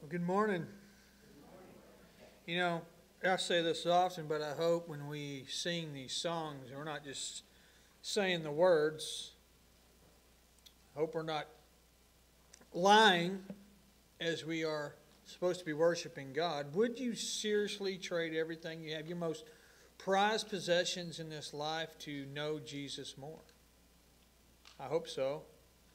Well, good morning. You know, I say this often, but I hope when we sing these songs, we're not just saying the words. I hope we're not lying as we are supposed to be worshiping God. Would you seriously trade everything you have, your most prized possessions in this life, to know Jesus more? I hope so.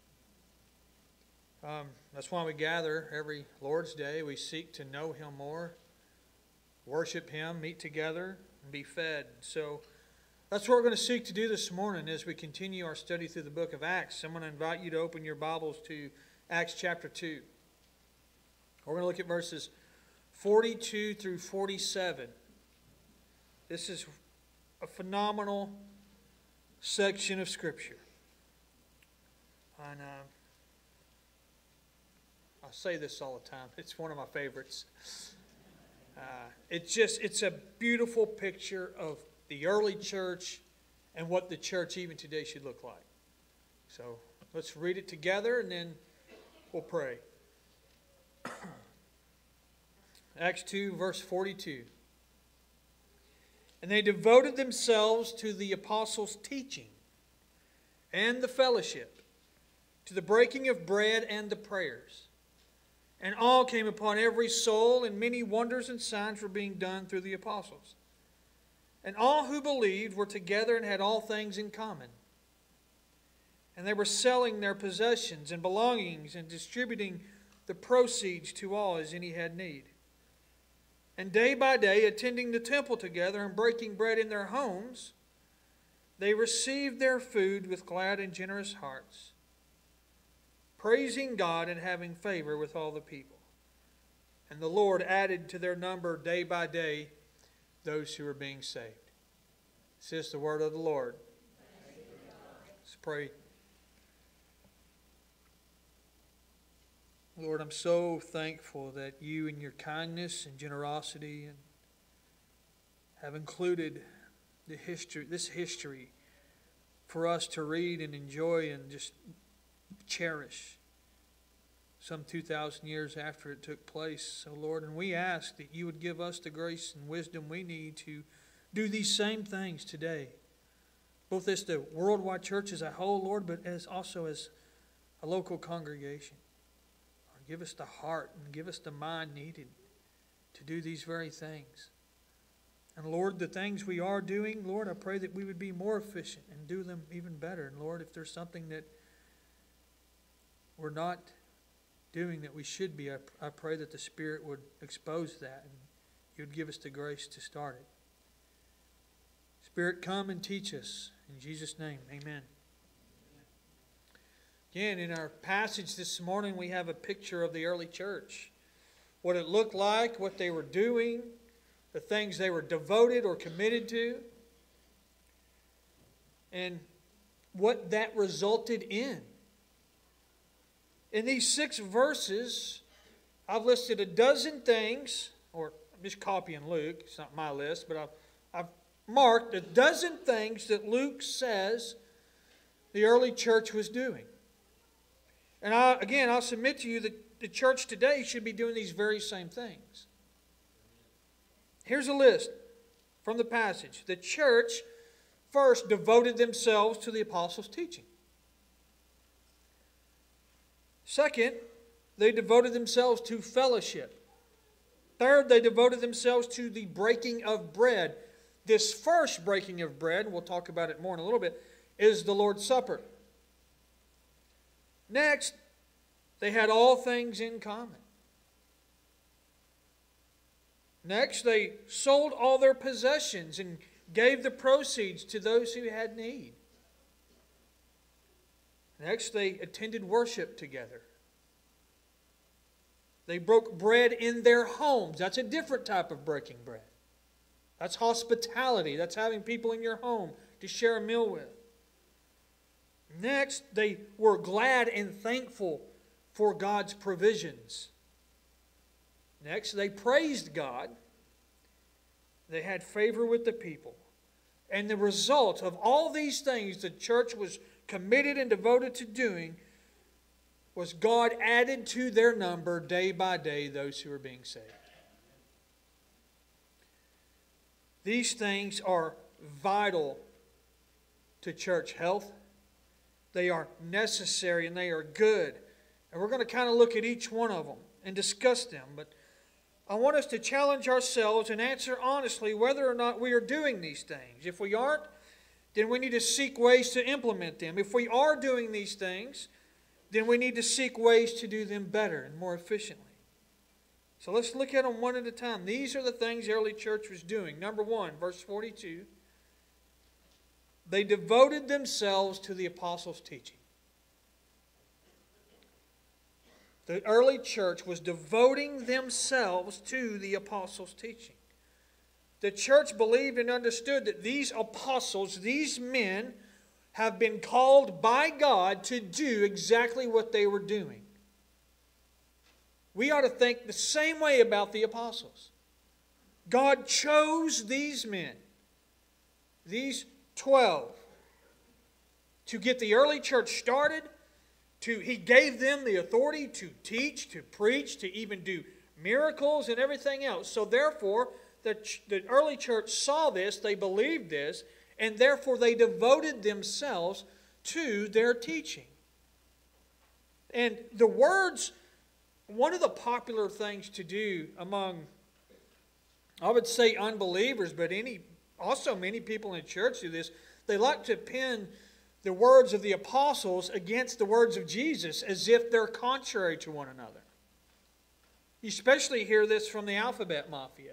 That's why we gather every Lord's Day. We seek to know Him more, worship Him, meet together, and be fed. So that's what we're going to seek to do this morning as we continue our study through the book of Acts. I'm going to invite you to open your Bibles to Acts chapter 2. We're going to look at verses 42 through 47. This is a phenomenal section of Scripture. And I say this all the time. It's one of my favorites. It's a beautiful picture of the early church and what the church even today should look like. So let's read it together and then we'll pray. Acts 2, verse 42. And they devoted themselves to the apostles' teaching and the fellowship, to the breaking of bread and the prayers. And all came upon every soul, and many wonders and signs were being done through the apostles. And all who believed were together and had all things in common. And they were selling their possessions and belongings and distributing the proceeds to all as any had need. And day by day, attending the temple together and breaking bread in their homes, they received their food with glad and generous hearts, praising God and having favor with all the people. And the Lord added to their number day by day those who were being saved. This is the word of the Lord. Let's pray. Lord, I'm so thankful that you in your kindness and generosity have included this history for us to read and enjoy and just cherish some 2,000 years after it took place. So, Lord, and we ask that you would give us the grace and wisdom we need to do these same things today, both as the worldwide church as a whole, Lord, but also as a local congregation. Lord, give us the heart and give us the mind needed to do these very things. And Lord, the things we are doing, Lord, I pray that we would be more efficient and do them even better. And Lord, if there's something that we're not doing that we should be, I pray that the Spirit would expose that and you would give us the grace to start it. Spirit, come and teach us. In Jesus' name, amen. Again, in our passage this morning, we have a picture of the early church. What it looked like, what they were doing, the things they were devoted or committed to, and what that resulted in. In these 6 verses, I've listed a dozen things, or I'm just copying Luke, it's not my list, but I've marked a dozen things that Luke says the early church was doing. And I'll submit to you that the church today should be doing these very same things. Here's a list from the passage. The church first devoted themselves to the apostles' teaching. Second, they devoted themselves to fellowship. Third, they devoted themselves to the breaking of bread. This first breaking of bread, and we'll talk about it more in a little bit, is the Lord's Supper. Next, they had all things in common. Next, they sold all their possessions and gave the proceeds to those who had need. Next, they attended worship together. They broke bread in their homes. That's a different type of breaking bread. That's hospitality. That's having people in your home to share a meal with. Next, they were glad and thankful for God's provisions. Next, they praised God. They had favor with the people. And the result of all these things the church was committed and devoted to doing was God added to their number day by day those who were being saved. These things are vital to church health. They are necessary and they are good. And we're going to kind of look at each one of them and discuss them. But I want us to challenge ourselves and answer honestly whether or not we are doing these things. If we aren't, then we need to seek ways to implement them. If we are doing these things, then we need to seek ways to do them better and more efficiently. So let's look at them one at a time. These are the things the early church was doing. Number 1, verse 42. They devoted themselves to the apostles' teaching. The early church was devoting themselves to the apostles' teaching. The church believed and understood that these apostles, these men, have been called by God to do exactly what they were doing. We ought to think the same way about the apostles. God chose these men, these 12, to get the early church started. He gave them the authority to teach, to preach, to even do miracles and everything else. So therefore, the early church saw this, they believed this, and therefore they devoted themselves to their teaching. And the words, one of the popular things to do among, I would say unbelievers, but also many people in church do this, they like to pin the words of the apostles against the words of Jesus as if they're contrary to one another. You especially hear this from the alphabet mafia.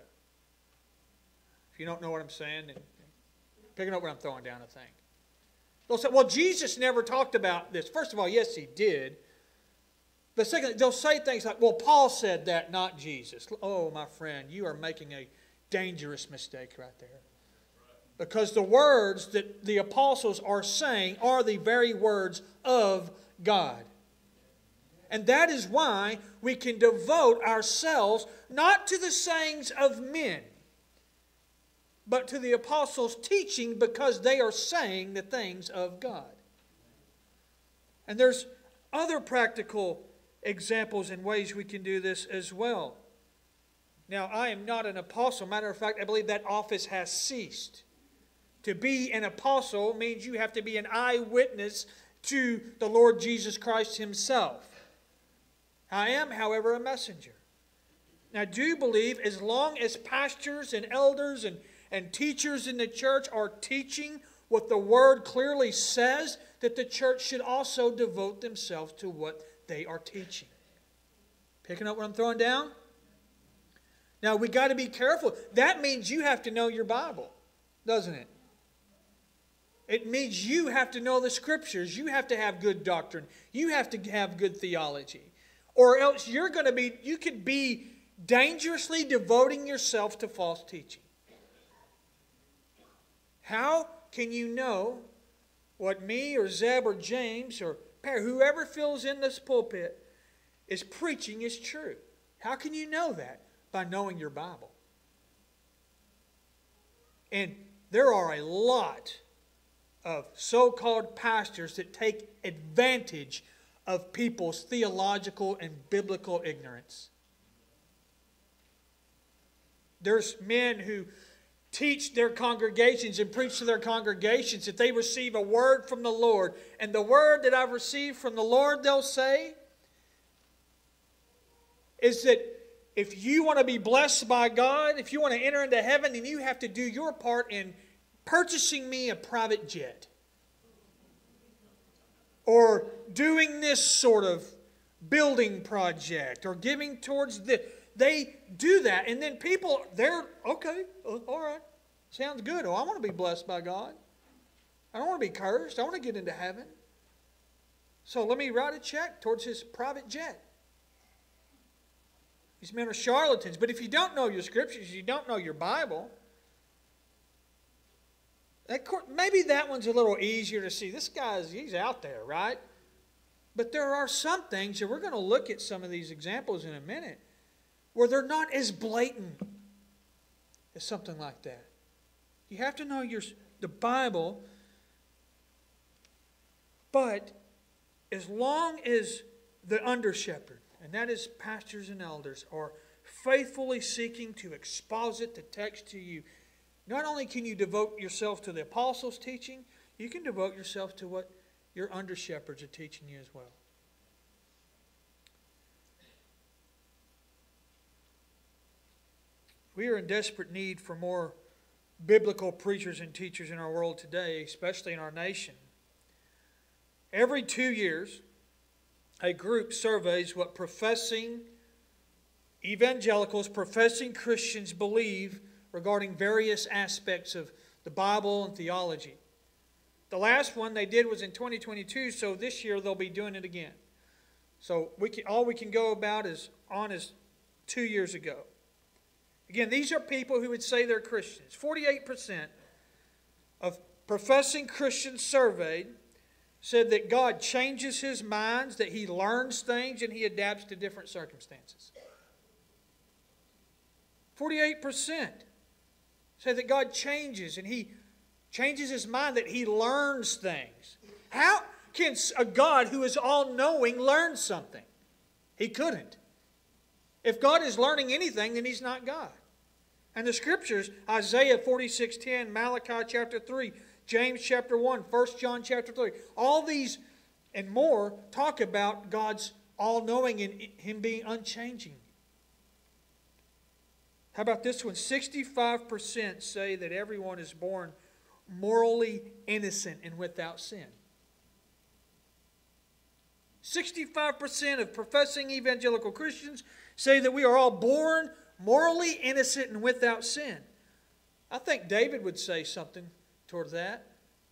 If you don't know what I'm saying, then picking up what I'm throwing down, I think. They'll say, well, Jesus never talked about this. First of all, yes, he did. But secondly, they'll say things like, well, Paul said that, not Jesus. Oh, my friend, you are making a dangerous mistake right there. Because the words that the apostles are saying are the very words of God. And that is why we can devote ourselves not to the sayings of men, but to the apostles' teaching, because they are saying the things of God. And there's other practical examples and ways we can do this as well. Now, I am not an apostle. Matter of fact, I believe that office has ceased. To be an apostle means you have to be an eyewitness to the Lord Jesus Christ Himself. I am, however, a messenger. Now, I do believe as long as pastors and elders and teachers in the church are teaching what the Word clearly says, that the church should also devote themselves to what they are teaching. Picking up what I'm throwing down? Now, we got to be careful. That means you have to know your Bible, doesn't it? It means you have to know the Scriptures. You have to have good doctrine. You have to have good theology. Or else you could be dangerously devoting yourself to false teaching. How can you know what me or Zeb or James or whoever fills in this pulpit is preaching is true? How can you know that? By knowing your Bible. And there are a lot of so-called pastors that take advantage of people's theological and biblical ignorance. There's men who teach their congregations and preach to their congregations that they receive a word from the Lord. And the word that I've received from the Lord, they'll say, is that if you want to be blessed by God, if you want to enter into heaven, then you have to do your part in purchasing me a private jet. Or doing this sort of building project. Or giving towards this. They do that. And then people, they're, okay, all right. Sounds good. Oh, I want to be blessed by God. I don't want to be cursed. I want to get into heaven. So let me write a check towards his private jet. These men are charlatans. But if you don't know your Scriptures, you don't know your Bible, maybe that one's a little easier to see. This guy's, he's out there, right? But there are some things, and we're going to look at some of these examples in a minute, where they're not as blatant as something like that. You have to know the Bible, but as long as the under-shepherd, and that is pastors and elders, are faithfully seeking to exposit the text to you. Not only can you devote yourself to the apostles' teaching, you can devote yourself to what your under-shepherds are teaching you as well. We are in desperate need for more biblical preachers and teachers in our world today, especially in our nation. Every 2 years, a group surveys what professing evangelicals, professing Christians believe regarding various aspects of the Bible and theology. The last one they did was in 2022, so this year they'll be doing it again. So all we can go about is 2 years ago. Again, these are people who would say they're Christians. 48% of professing Christians surveyed said that God changes His minds, that He learns things, and He adapts to different circumstances. 48% say that God changes and He changes His mind, that He learns things. How can a God who is all-knowing learn something? He couldn't. If God is learning anything, then He's not God. And the Scriptures, Isaiah 46:10, Malachi chapter 3, James chapter 1, 1 John chapter 3, all these and more talk about God's all-knowing and Him being unchanging. How about this one? 65% say that everyone is born morally innocent and without sin. 65% of professing evangelical Christians say that we are all born morally innocent and without sin. I think David would say something toward that.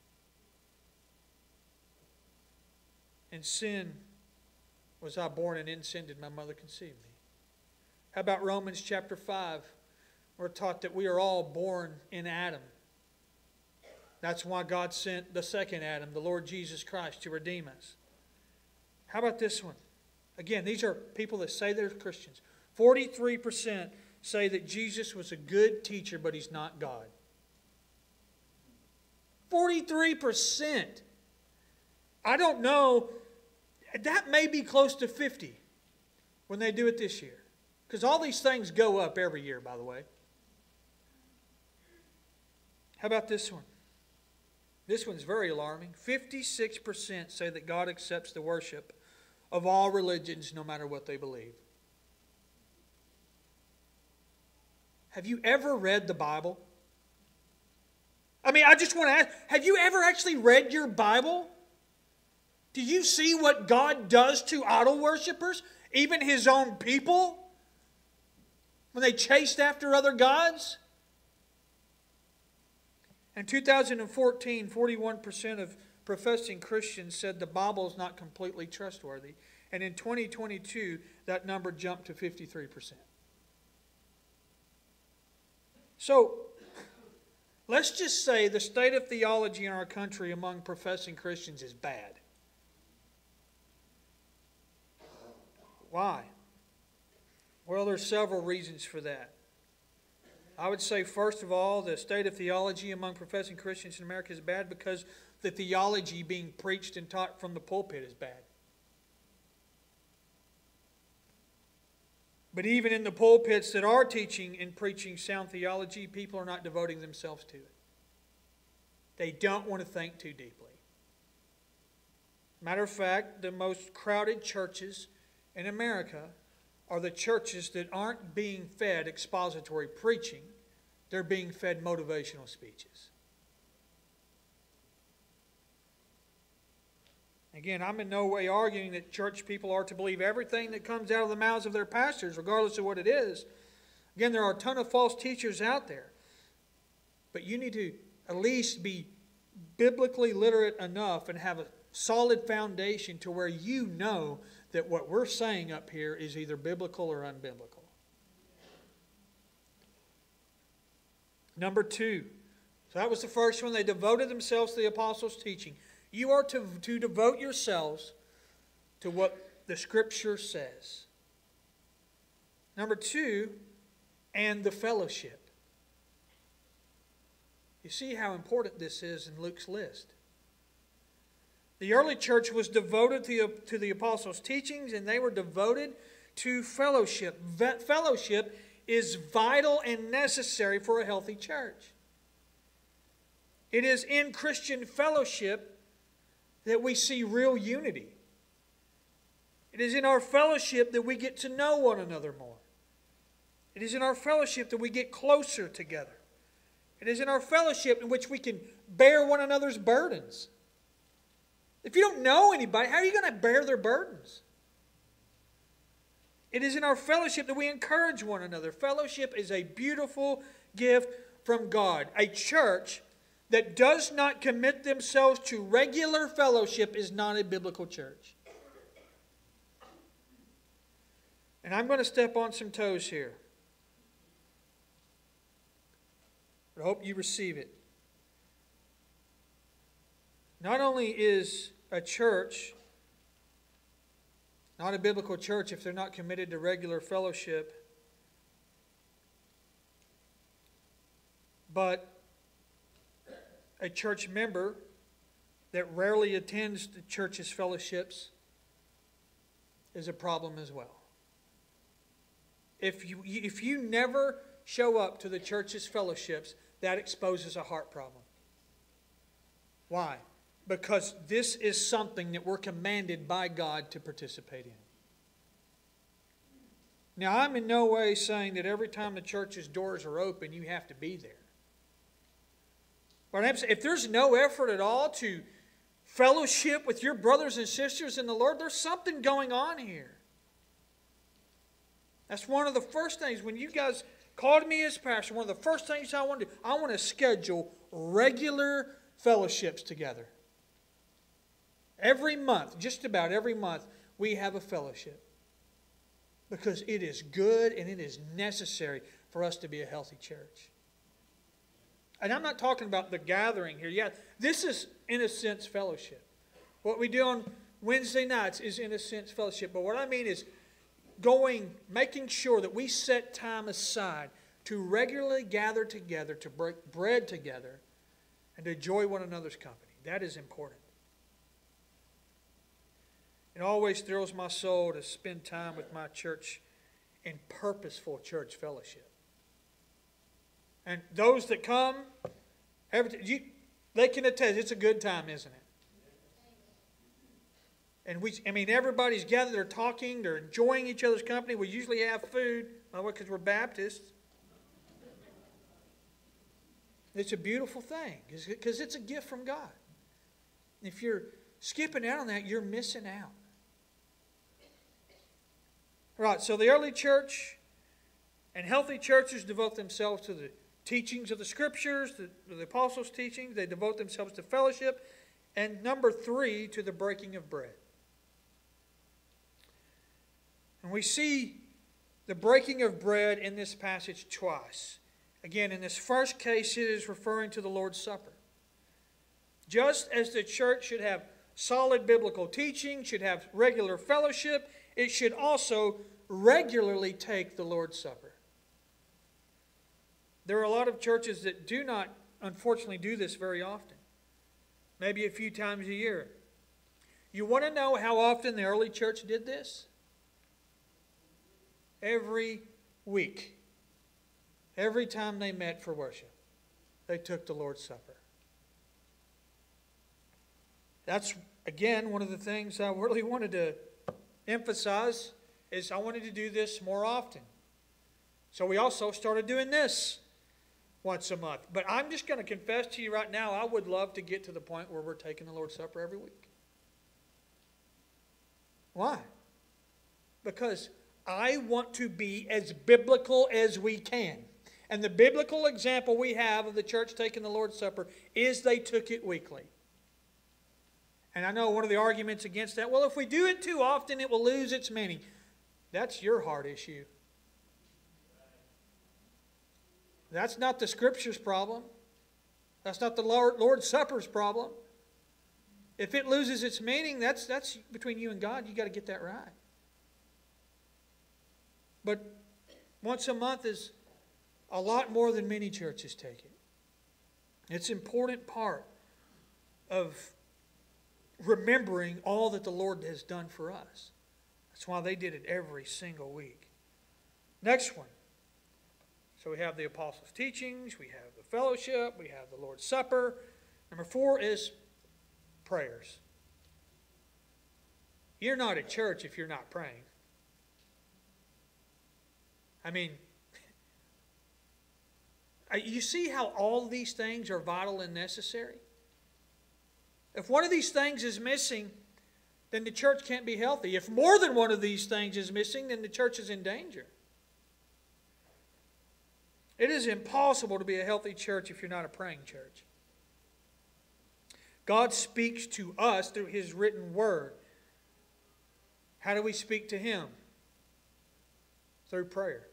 In sin was I born, and in sin did my mother conceive me. How about Romans chapter 5? We're taught that we are all born in Adam. That's why God sent the second Adam, the Lord Jesus Christ, to redeem us. How about this one? Again, these are people that say they're Christians. 43% say that Jesus was a good teacher, but He's not God. 43%. I don't know. That may be close to 50 when they do it this year. Because all these things go up every year, by the way. How about this one? This one's very alarming. 56% say that God accepts the worship of all religions, no matter what they believe. Have you ever read the Bible? I mean, I just want to ask, have you ever actually read your Bible? Do you see what God does to idol worshipers, even His own people, when they chased after other gods? In 2014, 41% of professing Christians said the Bible is not completely trustworthy. And in 2022, that number jumped to 53%. So, let's just say the state of theology in our country among professing Christians is bad. Why? Well, there's several reasons for that. I would say, first of all, the state of theology among professing Christians in America is bad because the theology being preached and taught from the pulpit is bad. But even in the pulpits that are teaching and preaching sound theology, people are not devoting themselves to it. They don't want to think too deeply. Matter of fact, the most crowded churches in America are the churches that aren't being fed expository preaching. They're being fed motivational speeches. Again, I'm in no way arguing that church people are to believe everything that comes out of the mouths of their pastors, regardless of what it is. Again, there are a ton of false teachers out there. But you need to at least be biblically literate enough and have a solid foundation to where you know that what we're saying up here is either biblical or unbiblical. Number 2. So that was the first one. They devoted themselves to the apostles' teaching. You are to devote yourselves to what the Scripture says. Number 2, and the fellowship. You see how important this is in Luke's list. The early church was devoted to the apostles' teachings, and they were devoted to fellowship. Fellowship is vital and necessary for a healthy church. It is in Christian fellowship that we see real unity. It is in our fellowship that we get to know one another more. It is in our fellowship that we get closer together. It is in our fellowship in which we can bear one another's burdens. If you don't know anybody, how are you going to bear their burdens? It is in our fellowship that we encourage one another. Fellowship is a beautiful gift from God. A church that does not commit themselves to regular fellowship is not a biblical church. And I'm going to step on some toes here. I hope you receive it. Not only is a church not a biblical church if they're not committed to regular fellowship, but a church member that rarely attends the church's fellowships is a problem as well. If you never show up to the church's fellowships, that exposes a heart problem. Why? Because this is something that we're commanded by God to participate in. Now, I'm in no way saying that every time the church's doors are open, you have to be there. But I'm saying, if there's no effort at all to fellowship with your brothers and sisters in the Lord, there's something going on here. That's one of the first things. When you guys called me as pastor, one of the first things I want to do, I want to schedule regular fellowships together. Every month, just about every month, we have a fellowship. Because it is good and it is necessary for us to be a healthy church. And I'm not talking about the gathering here yet. This is, in a sense, fellowship. What we do on Wednesday nights is, in a sense, fellowship. But what I mean is making sure that we set time aside to regularly gather together, to break bread together, and to enjoy one another's company. That is important. It always thrills my soul to spend time with my church in purposeful church fellowship. And those that come, they can attest, it's a good time, isn't it? And everybody's gathered, they're talking, they're enjoying each other's company. We usually have food, by the way, because we're Baptists. It's a beautiful thing, because it's a gift from God. If you're skipping out on that, you're missing out. Right, so the early church and healthy churches devote themselves to the teachings of the Scriptures, the apostles' teachings. They devote themselves to fellowship. And number 3, to the breaking of bread. And we see the breaking of bread in this passage twice. Again, in this first case, it is referring to the Lord's Supper. Just as the church should have solid biblical teaching, should have regular fellowship, it should also regularly take the Lord's Supper. There are a lot of churches that do not, unfortunately, do this very often. Maybe a few times a year. You want to know how often the early church did this? Every week. Every time they met for worship, they took the Lord's Supper. That's, again, one of the things I really wanted to emphasize is I wanted to do this more often. So we also started doing this once a month. But I'm just going to confess to you right now, I would love to get to the point where we're taking the Lord's Supper every week. Why? Because I want to be as biblical as we can. And the biblical example we have of the church taking the Lord's Supper is they took it weekly. And I know one of the arguments against that, well, if we do it too often, it will lose its meaning. That's your heart issue. That's not the Scripture's problem. That's not the Lord's Supper's problem. If it loses its meaning, that's between you and God. You've got to get that right. But once a month is a lot more than many churches take it. It's an important part of remembering all that the Lord has done for us. That's why they did it every single week. Next one. So we have the apostles' teachings, we have the fellowship, we have the Lord's Supper. Number 4 is prayers. You're not at church if you're not praying. I mean, you see how all these things are vital and necessary? If one of these things is missing, then the church can't be healthy. If more than one of these things is missing, then the church is in danger. It is impossible to be a healthy church if you're not a praying church. God speaks to us through His written word. How do we speak to Him? Through prayer.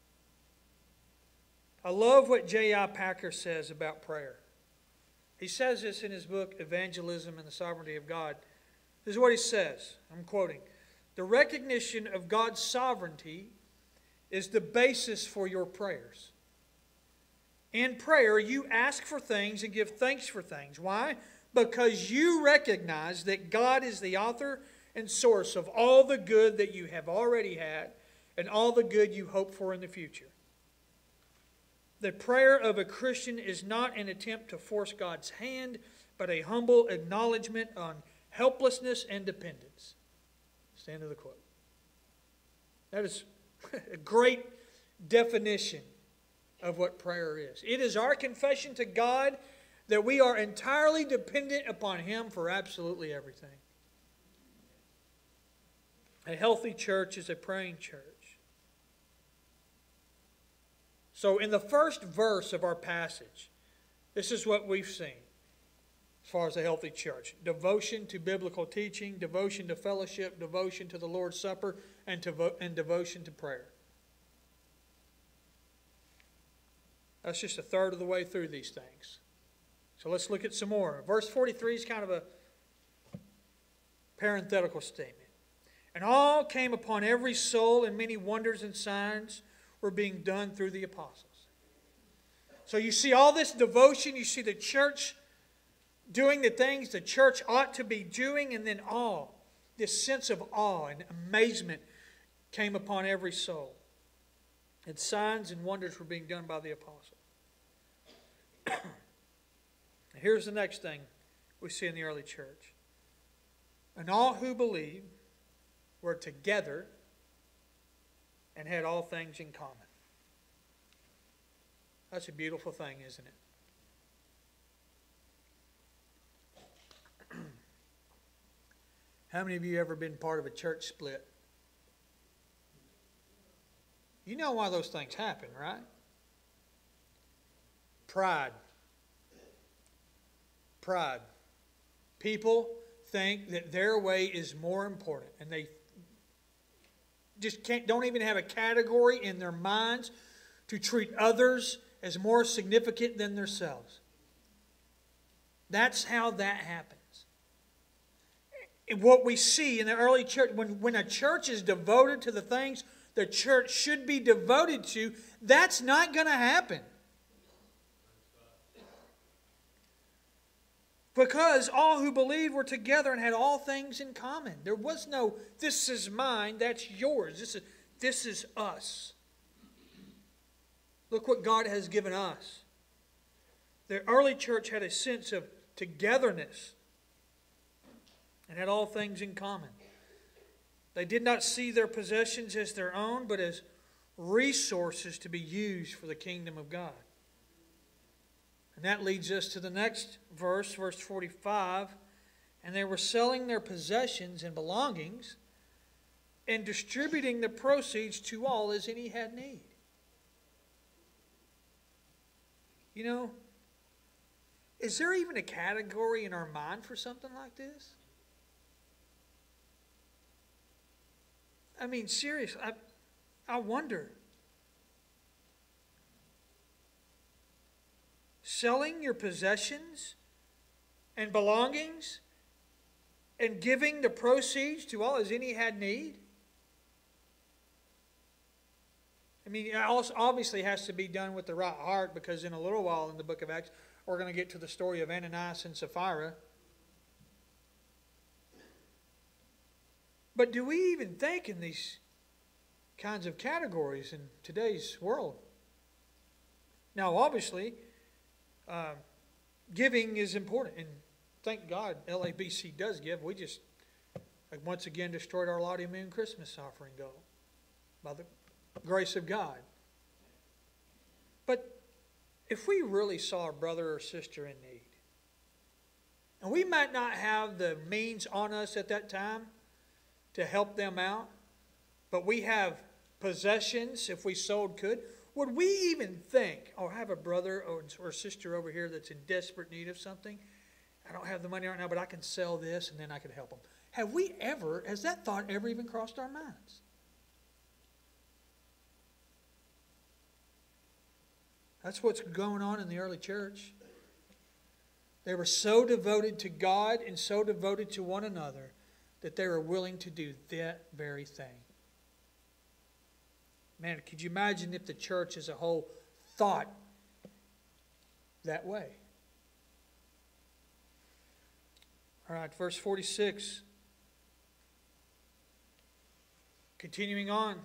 I love what J.I. Packer says about prayer. He says this in his book, Evangelism and the Sovereignty of God. This is what he says. I'm quoting. The recognition of God's sovereignty is the basis for your prayers. In prayer, you ask for things and give thanks for things. Why? Because you recognize that God is the author and source of all the good that you have already had and all the good you hope for in the future. The prayer of a Christian is not an attempt to force God's hand, but a humble acknowledgement on helplessness and dependence. That's the end of the quote. That is a great definition of what prayer is. It is our confession to God that we are entirely dependent upon Him for absolutely everything. A healthy church is a praying church. So in the first verse of our passage, this is what we've seen as far as a healthy church. Devotion to biblical teaching, devotion to fellowship, devotion to the Lord's Supper, and devotion to prayer. That's just a third of the way through these things. So let's look at some more. Verse 43 is kind of a parenthetical statement. And all came upon every soul, and many wonders and signs were being done through the apostles. So you see all this devotion, you see the church doing the things the church ought to be doing, and then this sense of awe and amazement came upon every soul. And signs and wonders were being done by the apostles. Here's the next thing we see in the early church. And all who believed were together and had all things in common. That's a beautiful thing, isn't it? How many of you ever been part of a church split? You know why those things happen, right? Pride. Pride. People think that their way is more important, and they just don't even have a category in their minds to treat others as more significant than themselves. That's how that happens. And what we see in the early church, when a church is devoted to the things the church should be devoted to, that's not going to happen. Because all who believed were together and had all things in common. There was no, this is mine, that's yours. This is us. Look what God has given us. The early church had a sense of togetherness and had all things in common. They did not see their possessions as their own, but as resources to be used for the kingdom of God. And that leads us to the next verse, verse 45. And they were selling their possessions and belongings and distributing the proceeds to all as any had need. You know, is there even a category in our mind for something like this? I mean, seriously, I wonder. Selling your possessions and belongings and giving the proceeds to all as any had need? I mean, it also obviously has to be done with the right heart, because in a little while in the book of Acts, we're going to get to the story of Ananias and Sapphira. But do we even think in these kinds of categories in today's world? Now, obviously, giving is important, and thank God LABC does give. We just, once again, destroyed our Lottie Moon Christmas offering goal by the grace of God. But if we really saw a brother or sister in need, and we might not have the means on us at that time to help them out, but we have possessions, if we sold could, would we even think, oh, I have a brother or sister over here that's in desperate need of something? I don't have the money right now, but I can sell this and then I can help them. Has that thought ever even crossed our minds? That's what's going on in the early church. They were so devoted to God and so devoted to one another that they were willing to do that very thing. Man, could you imagine if the church as a whole thought that way? All right, verse 46. Continuing on.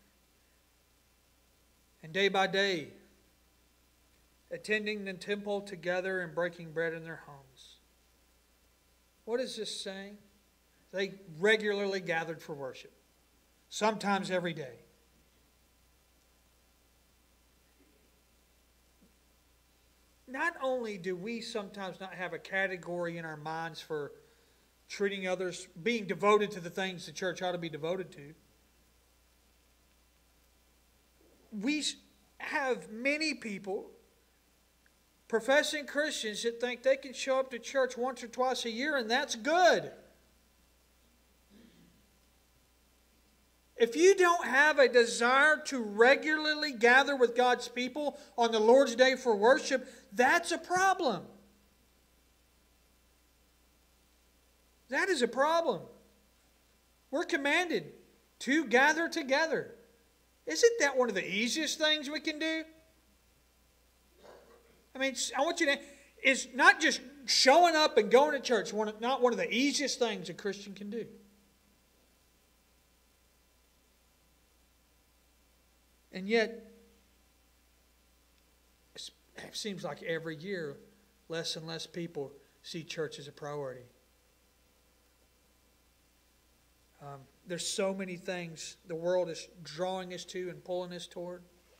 And day by day, attending the temple together and breaking bread in their homes. What is this saying? They regularly gathered for worship, sometimes every day. Not only do we sometimes not have a category in our minds for treating others, being devoted to the things the church ought to be devoted to, we have many people, professing Christians, that think they can show up to church once or twice a year and that's good. If you don't have a desire to regularly gather with God's people on the Lord's Day for worship, that's a problem. That is a problem. We're commanded to gather together. Isn't that one of the easiest things we can do? I mean, I want you to, it's not just showing up and going to church, not one of the easiest things a Christian can do. And yet, it seems like every year, less and less people see church as a priority. There's so many things the world is drawing us to and pulling us toward.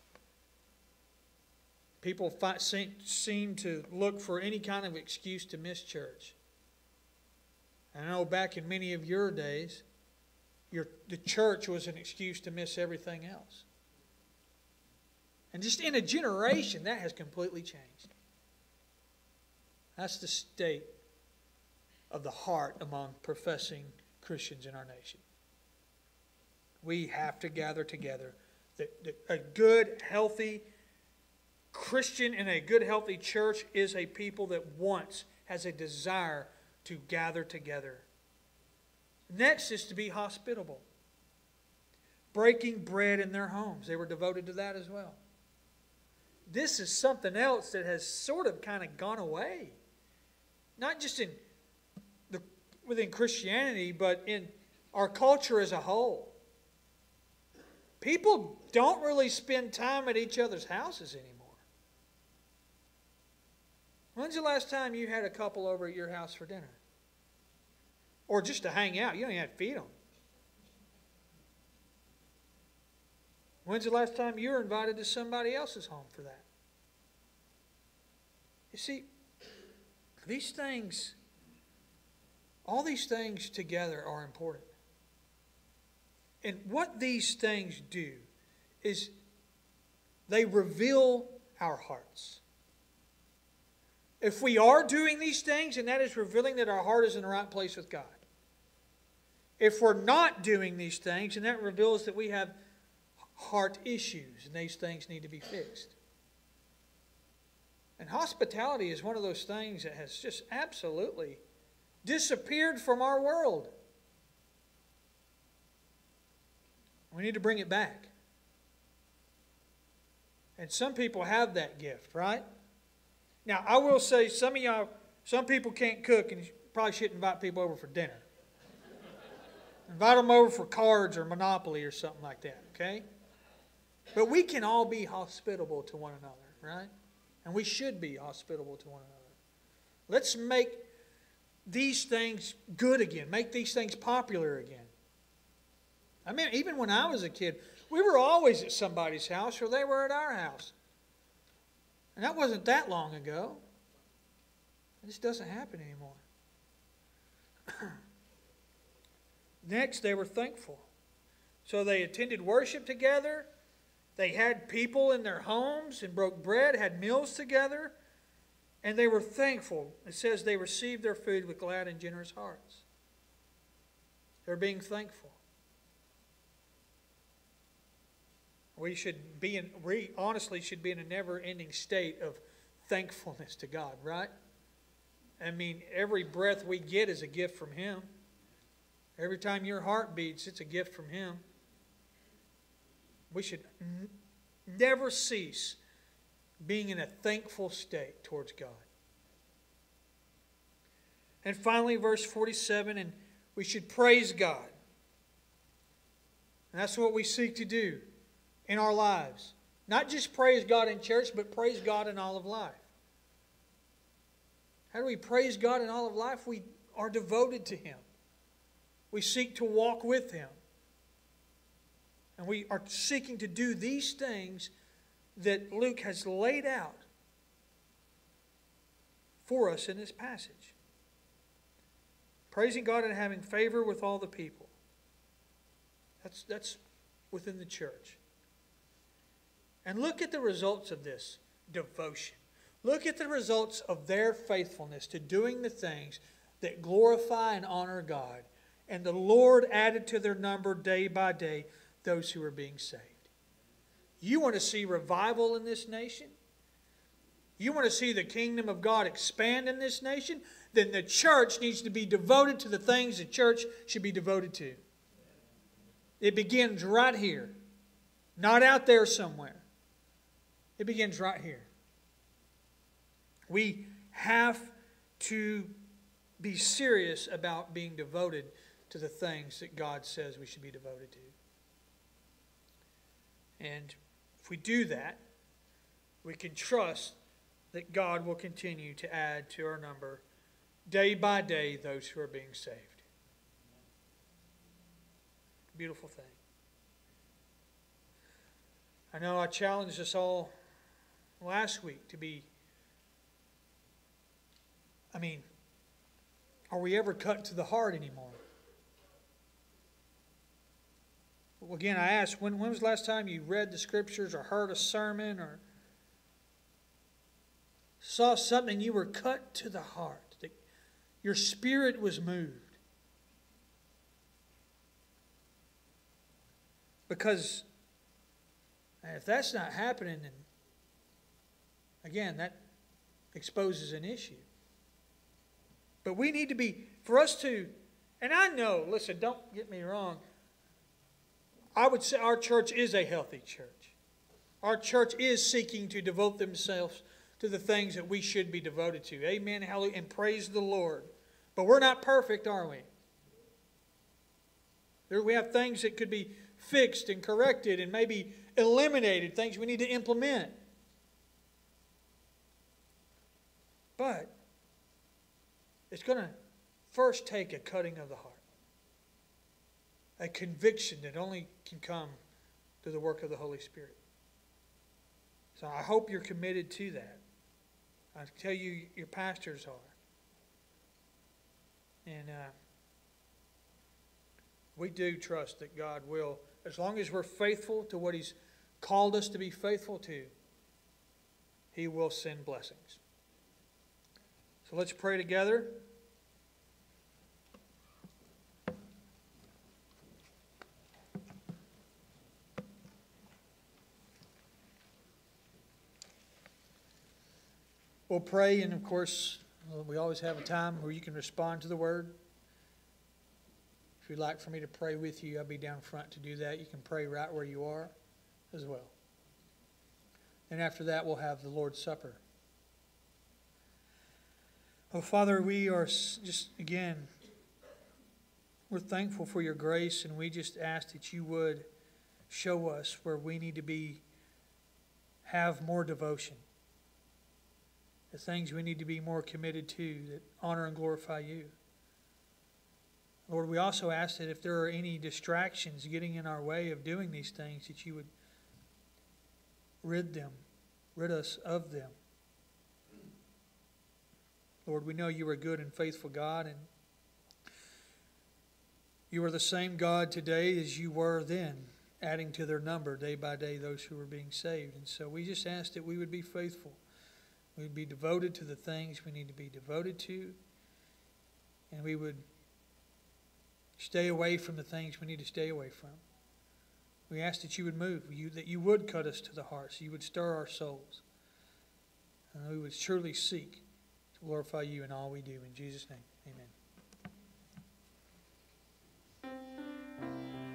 People seem to look for any kind of excuse to miss church. I know back in many of your days, the church was an excuse to miss everything else. And just in a generation, that has completely changed. That's the state of the heart among professing Christians in our nation. We have to gather together. A good, healthy Christian in a good, healthy church is a people that has a desire to gather together. Next is to be hospitable. Breaking bread in their homes. They were devoted to that as well. This is something else that has sort of kind of gone away. Not just within Christianity, but in our culture as a whole. People don't really spend time at each other's houses anymore. When's the last time you had a couple over at your house for dinner? Or just to hang out? You don't even have to feed them. When's the last time you were invited to somebody else's home for that? You see, these things, all these things together are important. And what these things do is they reveal our hearts. If we are doing these things, and that is revealing that our heart is in the right place with God. If we're not doing these things, and that reveals that we have heart issues, and these things need to be fixed. And hospitality is one of those things that has just absolutely disappeared from our world. We need to bring it back. And some people have that gift, right? Now, I will say, some people can't cook and you probably shouldn't invite people over for dinner. Invite them over for cards or Monopoly or something like that, okay? But we can all be hospitable to one another, right? And we should be hospitable to one another. Let's make these things good again. Make these things popular again. I mean, even when I was a kid, we were always at somebody's house or they were at our house. And that wasn't that long ago. This doesn't happen anymore. Next, they were thankful. So they attended worship together. They had people in their homes and broke bread, had meals together. And they were thankful. It says they received their food with glad and generous hearts. They're being thankful. We honestly should be in a never-ending state of thankfulness to God, right? I mean, every breath we get is a gift from Him. Every time your heart beats, it's a gift from Him. We should never cease being in a thankful state towards God. And finally, verse 47, and we should praise God. And that's what we seek to do in our lives. Not just praise God in church, but praise God in all of life. How do we praise God in all of life? We are devoted to Him. We seek to walk with Him. And we are seeking to do these things that Luke has laid out for us in this passage. Praising God and having favor with all the people. That's within the church. And look at the results of this devotion. Look at the results of their faithfulness to doing the things that glorify and honor God. And the Lord added to their number day by day those who are being saved. You want to see revival in this nation? You want to see the kingdom of God expand in this nation? Then the church needs to be devoted to the things the church should be devoted to. It begins right here. Not out there somewhere. It begins right here. We have to be serious about being devoted to the things that God says we should be devoted to. And if we do that, we can trust that God will continue to add to our number day by day those who are being saved. Beautiful thing. I know I challenged us all last week to be, are we ever cut to the heart anymore? Well, again, I asked, when was the last time you read the Scriptures or heard a sermon or saw something you were cut to the heart, that your spirit was moved? Because if that's not happening, then again, that exposes an issue. But we need to be, for us to, and I know, listen, don't get me wrong, I would say our church is a healthy church. Our church is seeking to devote themselves to the things that we should be devoted to. Amen, hallelujah, and praise the Lord. But we're not perfect, are we? We have things that could be fixed and corrected and maybe eliminated, things we need to implement. But it's going to first take a cutting of the heart. A conviction that only can come through the work of the Holy Spirit. So I hope you're committed to that. I tell you, your pastors are. And we do trust that God will, as long as we're faithful to what He's called us to be faithful to, He will send blessings. So let's pray together. We'll pray, and of course, we always have a time where you can respond to the Word. If you'd like for me to pray with you, I'll be down front to do that. You can pray right where you are as well. And after that, we'll have the Lord's Supper. Oh, Father, we are just, again, We're thankful for your grace, and we just ask that you would show us where we need to have more devotion, the things we need to be more committed to that honor and glorify you. Lord, we also ask that if there are any distractions getting in our way of doing these things, that you would rid us of them. Lord, we know you are a good and faithful God, and you are the same God today as you were then, adding to their number day by day those who are being saved. And so we just ask that we would be faithful. We would be devoted to the things we need to be devoted to, and we would stay away from the things we need to stay away from. We ask that you would move, that you would cut us to the heart, so you would stir our souls, and we would surely seek to glorify you in all we do. In Jesus' name, amen.